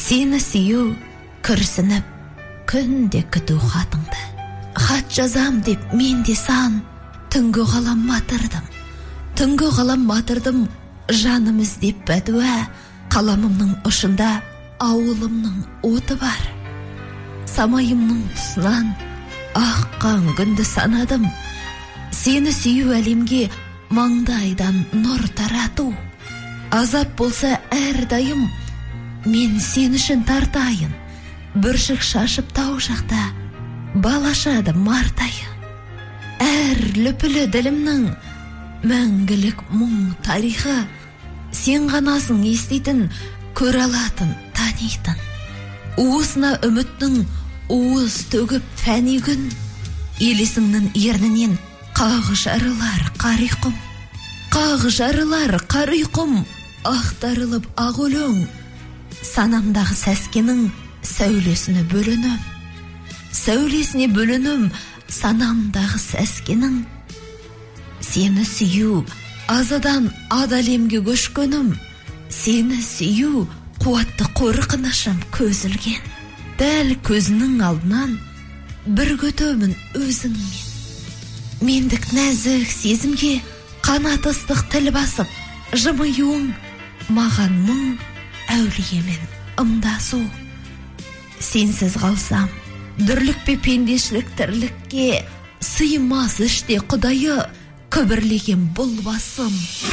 Сені сүйу күрсініп күнде күту хатыңды. Хат жазам деп мен де сан түнгі ғалам матырдым. Түнгі ғалам матырдым, жаным іздеп бәдуә. Қаламымның ұшында ауылымның оты бар. Самайымның тұсынан аққан күнді санадым. Сені сүйу әлемге маңдайдан нұр тарату. Азап болса әрдайым мен сен үшін тартайын. Бүршік шашып тау жақта балашады мартайы. Әр лүпілі ділімнің мәңгілік мұң тарихы. Сен ғанасың естейтін, көр алатын, танитын. Уысына үміттің уыз төгіп фәни күн. Елесіңнің ернінен қағы жарылар қариқым. Қағы жарылар қариқым, ақтарылып ақ өлең. Санамдағы сәскенің сәулесіне бөлінім. Сәулесіне бөлінім, санамдағы сәскенің. Сені сүйу азадан адалемге көшкөнім. Сені сүйу қуатты қорқынышым көзілген. Дәл көзінің алдынан бір көтөмін өзіңмен. Мендік нәзік сезімге қанат ыстық тіл басып, жымиюың маған мұң, әулиемен ымдасу. Сенсіз қалсам, дүрлік пе пендешілік тірлікке сыймас іште құдайы, күбірлеген бұл басым.